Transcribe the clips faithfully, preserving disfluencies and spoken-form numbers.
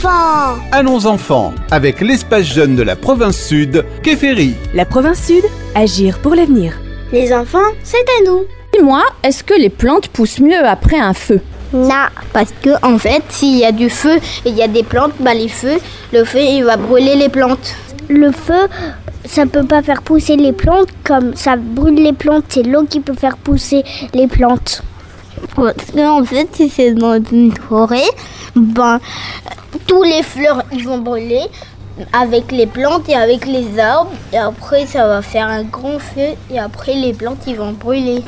enfants! Allons enfants, avec l'espace jeune de la province sud, Kéféry. La province sud, agir pour l'avenir. Les enfants, c'est à nous. Dis-moi, est-ce que les plantes poussent mieux après un feu? Non, parce que en fait, s'il y a du feu et il y a des plantes, bah les feux, le feu il va brûler les plantes. Le feu, ça peut pas faire pousser les plantes, comme ça brûle les plantes, c'est l'eau qui peut faire pousser les plantes. Parce qu'en fait, si c'est dans une forêt, ben tous les fleurs ils vont brûler avec les plantes et avec les arbres, et après ça va faire un grand feu et après les plantes ils vont brûler.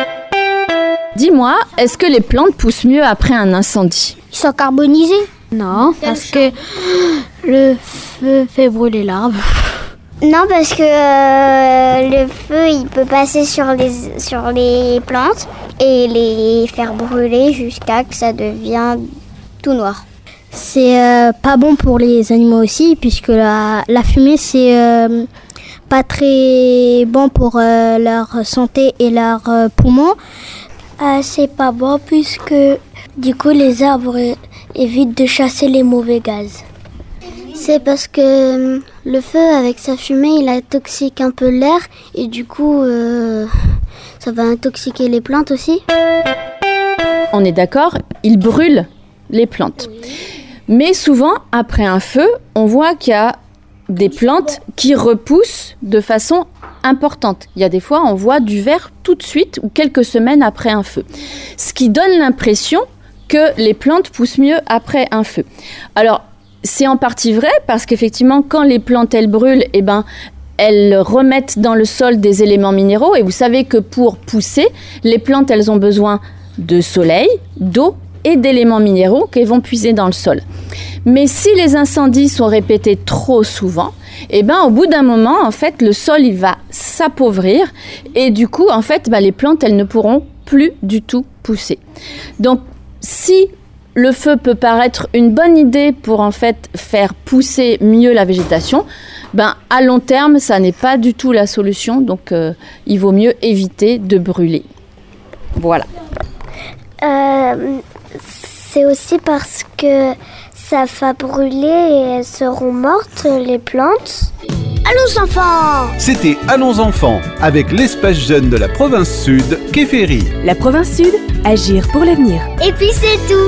Dis-moi, est-ce que les plantes poussent mieux après un incendie? Ils sont carbonisés? Non, parce que le feu fait brûler l'arbre. Non, parce que euh, le feu, il peut passer sur les, sur les plantes et les faire brûler jusqu'à que ça devienne tout noir. C'est euh, pas bon pour les animaux aussi, puisque la, la fumée, c'est euh, pas très bon pour euh, leur santé et leurs euh, poumons. Euh, c'est pas bon puisque du coup les arbres évitent de chasser les mauvais gaz. C'est parce que le feu avec sa fumée il intoxique un peu l'air et du coup euh, ça va intoxiquer les plantes aussi. On est d'accord, il brûle les plantes. Mais souvent, après un feu, on voit qu'il y a des plantes qui repoussent de façon importante. Il y a des fois, on voit du vert tout de suite ou quelques semaines après un feu. Ce qui donne l'impression que les plantes poussent mieux après un feu. Alors, c'est en partie vrai parce qu'effectivement, quand les plantes, elles brûlent, eh ben, elles remettent dans le sol des éléments minéraux. Et vous savez que pour pousser, les plantes, elles ont besoin de soleil, d'eau et d'éléments minéraux qu'elles vont puiser dans le sol. Mais si les incendies sont répétés trop souvent, eh ben, au bout d'un moment, en fait, le sol il va s'appauvrir et du coup, en fait, bah, les plantes, elles ne pourront plus du tout pousser. Donc, si le feu peut paraître une bonne idée pour en fait faire pousser mieux la végétation, ben, à long terme, ça n'est pas du tout la solution. Donc, euh, il vaut mieux éviter de brûler. Voilà. Euh, c'est aussi parce que ça va brûler et elles seront mortes, les plantes. Allons enfants! C'était Allons enfants, avec l'espace jeune de la province sud, Kéféry. La province sud, agir pour l'avenir. Et puis c'est tout!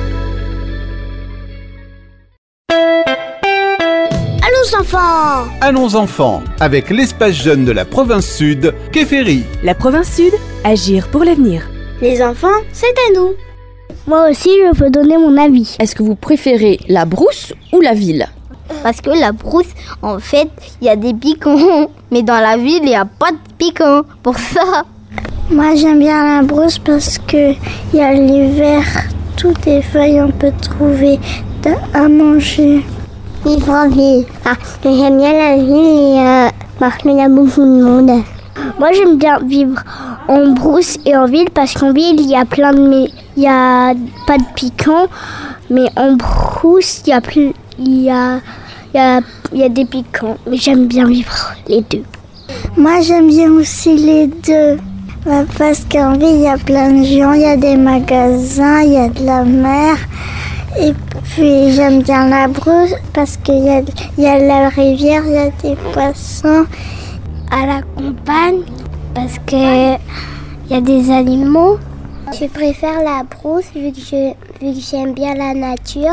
Allons enfants! Allons enfants, avec l'espace jeune de la province sud, Kéféry. La province sud, agir pour l'avenir. Les enfants, c'est à nous. Moi aussi, je peux donner mon avis. Est-ce que vous préférez la brousse ou la ville? Parce que la brousse, en fait, il y a des piquants. Mais dans la ville, il n'y a pas de piquants. Pour ça. Moi, j'aime bien la brousse parce que il y a l'hiver, toutes les feuilles, on peut trouver à manger. Vivre en ville. Ah, j'aime bien la ville et, euh, parce qu'il y a beaucoup de monde. Moi, j'aime bien vivre en brousse et en ville parce qu'en ville, il y a plein de... Mais il n'y a pas de piquants, mais en brousse, il y a plus... Il y a, il y a, il y a des piquants. Mais j'aime bien vivre les deux. Moi, j'aime bien aussi les deux. Parce qu'en ville, il y a plein de gens, il y a des magasins, il y a de la mer. Et puis, j'aime bien la brousse parce qu'il y a, il y a la rivière, il y a des poissons. À la campagne, parce que il y a des animaux. Je préfère la brousse vu que, je, vu que j'aime bien la nature.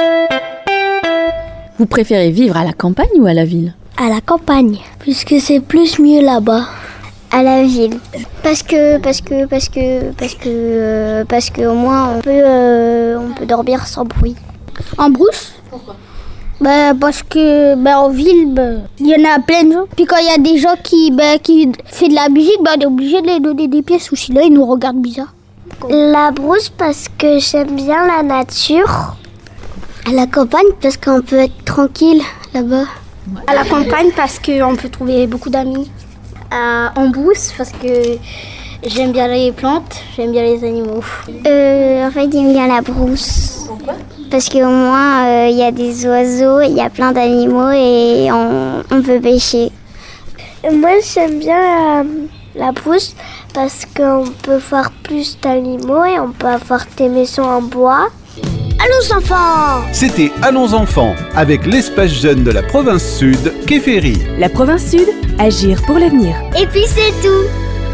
Vous préférez vivre à la campagne ou à la ville? À la campagne, puisque c'est plus mieux là-bas. À la ville, parce que parce que parce que parce que euh, parce que au moins on peut euh, on peut dormir sans bruit. En brousse? Pourquoi? Bah, parce que bah, en ville, bah, il y en a plein de gens. Puis quand il y a des gens qui, bah, qui font de la musique, bah, on est obligé de les donner des pièces ou sinon ils nous regardent bizarre. La brousse parce que j'aime bien la nature. À la campagne parce qu'on peut être tranquille là-bas. À la campagne parce qu'on peut trouver beaucoup d'amis. Euh, en brousse parce que j'aime bien les plantes, j'aime bien les animaux. Euh, en fait, j'aime bien la brousse. Pourquoi? Parce qu'au moins, il euh, y a des oiseaux, il y a plein d'animaux et on, on peut pêcher. Moi, j'aime bien euh, la brousse parce qu'on peut voir plus d'animaux et on peut avoir des maisons en bois. Allons enfants! C'était Allons enfants avec l'espace jeune de la province sud, Kéferi. La province sud, agir pour l'avenir. Et puis c'est tout!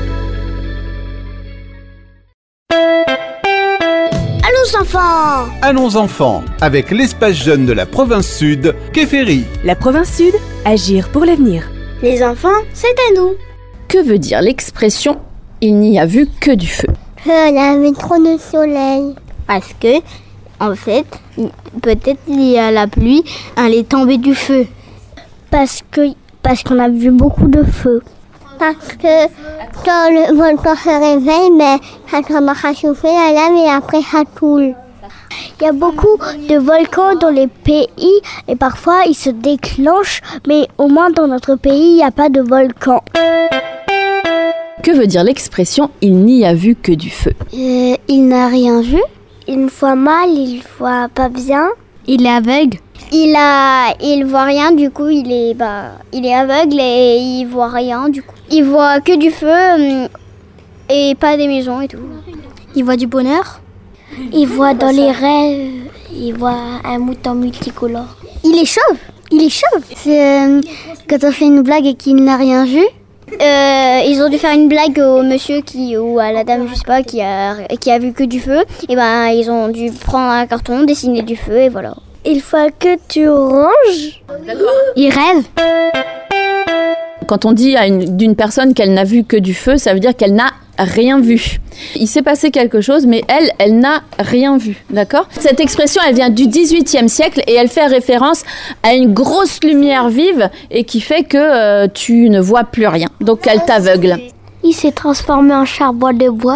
Allons enfants! Allons enfants avec l'espace jeune de la province sud, Kéferi. La province sud, agir pour l'avenir. Les enfants, c'est à nous! Que veut dire l'expression « il n'y a vu que du feu » Il y avait trop de soleil. Parce que, en fait, peut-être il y a la pluie, elle est tombée du feu. Parce que parce qu'on a vu beaucoup de feu. Parce que quand le volcan se réveille, ben, ça commence à chauffer la lave et après ça coule. Il y a beaucoup de volcans dans les pays et parfois ils se déclenchent, mais au moins dans notre pays, il n'y a pas de volcan. Que veut dire l'expression « il n'y a vu que du feu » Euh, il n'a rien vu. Il voit mal, il voit pas bien. Il est aveugle. Il a, il voit rien, du coup il est, bah, il est aveugle et il voit rien, du coup. Il voit que du feu et pas des maisons et tout. Il voit du bonheur. Il voit dans les rêves, il voit un mouton multicolore. Il est chauve. Il est chauve. C'est euh, quand on fait une blague et qu'il n'a rien vu. Euh, ils ont dû faire une blague au monsieur qui, ou à la dame, je sais pas, qui a, qui a vu que du feu. Et ben ils ont dû prendre un carton, dessiner du feu et voilà. Il faut que tu ranges. Il rêve. Quand on dit à une, d'une personne qu'elle n'a vu que du feu, ça veut dire qu'elle n'a rien vu. Il s'est passé quelque chose, mais elle, elle n'a rien vu, d'accord ? Cette expression, elle vient du dix-huitième siècle et elle fait référence à une grosse lumière vive et qui fait que euh, tu ne vois plus rien. Donc elle t'aveugle. Il s'est transformé en charbon de bois.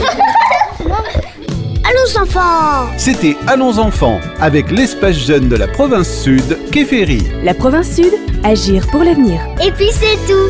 Allons enfants! C'était Allons enfants avec l'espace jeune de la province sud, Kéferi. La province sud, agir pour l'avenir. Et puis c'est tout!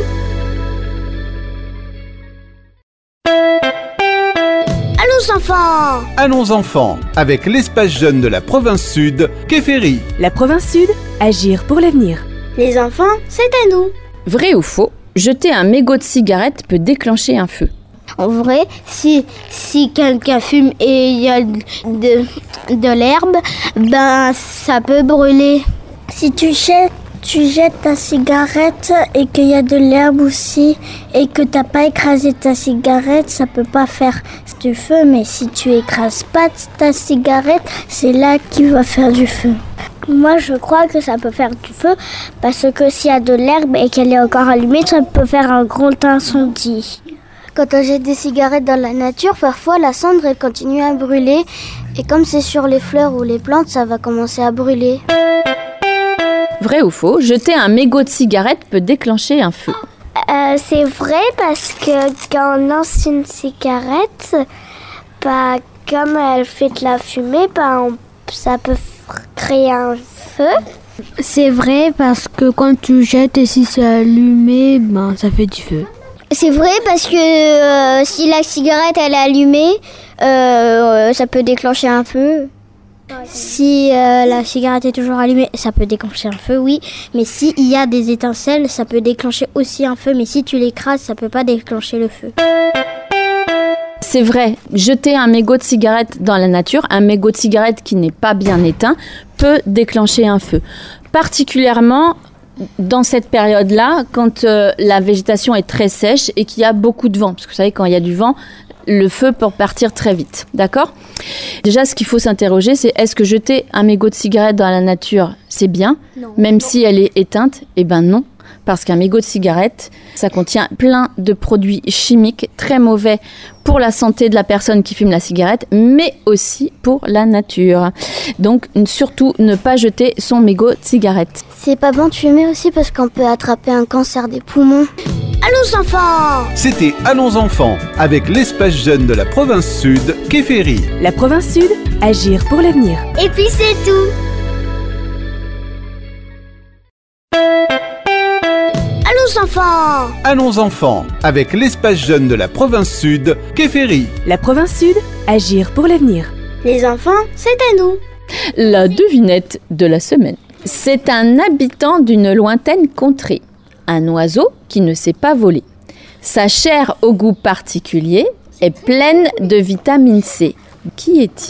Allons enfants! Allons enfants avec l'espace jeune de la province sud, Kéferi. La province sud, agir pour l'avenir. Les enfants, c'est à nous! Vrai ou faux ? Jeter un mégot de cigarette peut déclencher un feu. En vrai, si, si quelqu'un fume et il y a de, de l'herbe, ben ça peut brûler. Si tu jettes, tu jettes ta cigarette et qu'il y a de l'herbe aussi et que t'as pas écrasé ta cigarette, ça peut pas faire du feu. Mais si tu écrases pas ta cigarette, c'est là qu'il va faire du feu. Moi, je crois que ça peut faire du feu parce que s'il y a de l'herbe et qu'elle est encore allumée, ça peut faire un grand incendie. Quand on jette des cigarettes dans la nature, parfois la cendre elle continue à brûler. Et comme c'est sur les fleurs ou les plantes, ça va commencer à brûler. Vrai ou faux ? Jeter un mégot de cigarette peut déclencher un feu. Euh, c'est vrai parce que quand on lance une cigarette, bah, comme elle fait de la fumée, bah, on, ça peut f- créer un feu. C'est vrai parce que quand tu jettes et si c'est allumé, ben ça fait du feu. C'est vrai parce que euh, si la cigarette elle est allumée, euh, ça peut déclencher un feu. Si euh, la cigarette est toujours allumée, ça peut déclencher un feu, oui. Mais s'il y a des étincelles, ça peut déclencher aussi un feu. Mais si tu l'écrases, ça peut pas déclencher le feu. C'est vrai, jeter un mégot de cigarette dans la nature, un mégot de cigarette qui n'est pas bien éteint, peut déclencher un feu. Particulièrement dans cette période-là, quand euh, la végétation est très sèche et qu'il y a beaucoup de vent. Parce que vous savez, quand il y a du vent, le feu peut partir très vite, d'accord ? Déjà, ce qu'il faut s'interroger, c'est est-ce que jeter un mégot de cigarette dans la nature, c'est bien ? Non. Même si elle est éteinte ? Eh ben non. Parce qu'un mégot de cigarette, ça contient plein de produits chimiques très mauvais pour la santé de la personne qui fume la cigarette, mais aussi pour la nature. Donc, surtout, ne pas jeter son mégot de cigarette. C'est pas bon de fumer aussi parce qu'on peut attraper un cancer des poumons. Allons enfants! C'était Allons enfants avec l'espace jeune de la province sud, Kéferi. La province sud, agir pour l'avenir. Et puis c'est tout! Allons enfants! Allons enfants avec l'espace jeune de la province sud, Kéferi. La province sud, agir pour l'avenir. Les enfants, c'est à nous! La devinette de la semaine. C'est un habitant d'une lointaine contrée, un oiseau qui ne sait pas voler. Sa chair au goût particulier est pleine de vitamine C. Qui est-il ?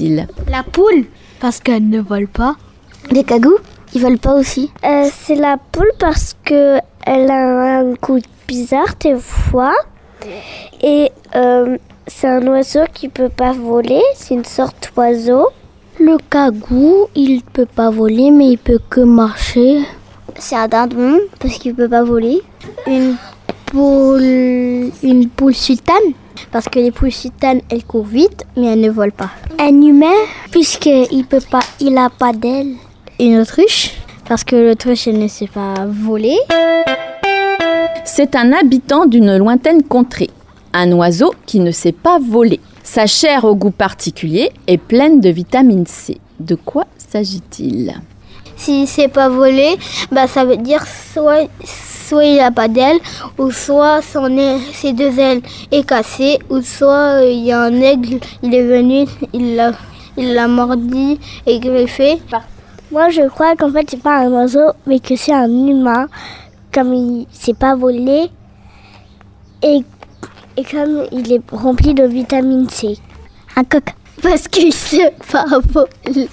La poule. Parce qu'elle ne vole pas. Les cagous, ils volent pas aussi. Euh, c'est la poule parce que elle a un goût bizarre des fois. Et euh, c'est un oiseau qui peut pas voler, c'est une sorte d'oiseau. Le cagou, il peut pas voler, mais il peut que marcher. C'est un dindon parce qu'il peut pas voler. Une poule, une poule sultane, parce que les poules sultanes, elles courent vite, mais elles ne volent pas. Un humain, puisqu'il peut pas, il a pas d'ailes. Une autruche, parce que l'autruche, elle ne sait pas voler. C'est un habitant d'une lointaine contrée, un oiseau qui ne sait pas voler. Sa chair au goût particulier est pleine de vitamine C. De quoi s'agit-il ? S'il ne sait pas voler, bah ça veut dire soit, soit il n'a pas d'ailes, ou soit son aile, ses deux ailes est cassée, ou soit il euh, y a un aigle, il est venu, il l'a, il l'a mordi et greffé. Moi, je crois qu'en fait, c'est pas un oiseau, mais que c'est un humain, comme il ne sait pas voler, et, et comme il est rempli de vitamine C. Un coq, parce qu'il ne sait pas voler.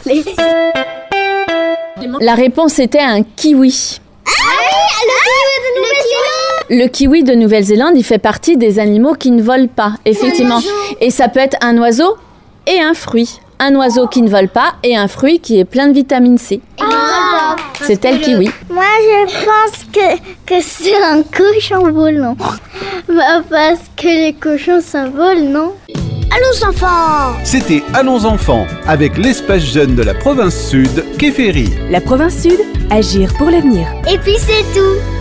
La réponse était un kiwi. Ah oui, le kiwi de Nouvelle-Zélande. Le kiwi de Nouvelle-Zélande, il fait partie des animaux qui ne volent pas, effectivement. Et ça peut être un oiseau et un fruit. Un oiseau qui ne vole pas et un fruit qui est plein de vitamine C. Ah, C'était le kiwi. Moi, je pense que, que c'est un cochon volant. Bah parce que les cochons, ça vole, non? Allons enfants! C'était Allons enfants avec l'espace jeune de la province sud, Kéféry. La province sud, agir pour l'avenir. Et puis c'est tout!